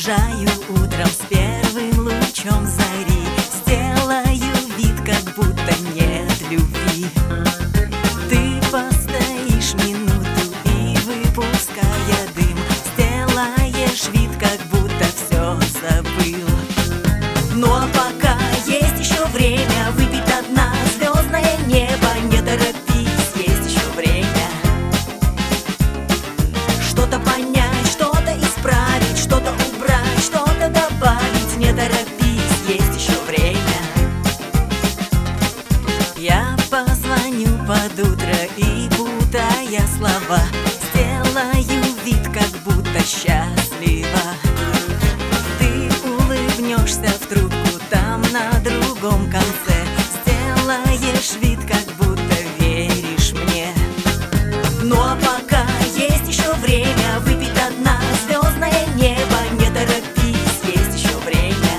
провожаю утром с первым лучом зари. Сделаю вид, как будто нет любви. Ты постоишь минуту и, выпуская дым, сделаешь вид, как будто все забыл. Ну а пока есть еще время выпить до дна звездное небо. Не торопись, есть еще время что-то понять, что-то исправить, что-то убрать, что-то добавить. Не торопись, есть еще время. Я позвоню под утро и, путая слова, сделаю вид, как будто счастлива. Ты улыбнешься в трубку там на другом конце, сделаешь вид, как будто веришь мне. Ну а пока есть еще время выпить до дна звездное небо. Не торопись, есть еще время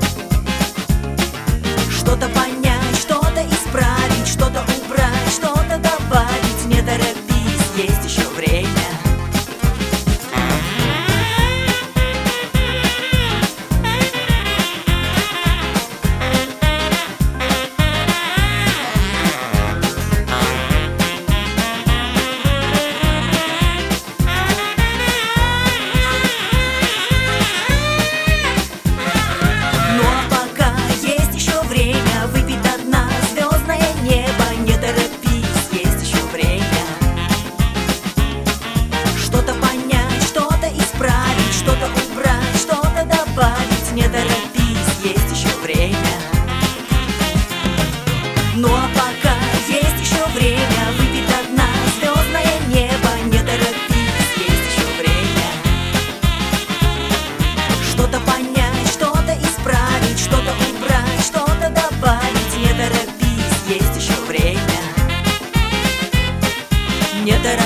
что-то понять, что-то исправить, что-то убрать, что-то добавить. Не торопись, есть еще время. Не торопись, есть еще время. Ну а пока есть еще время выпить до дна звездное небо. Не торопись, есть еще время что-то понять, что-то исправить, что-то убрать, что-то добавить. Не торопись, есть еще время. Не торопись.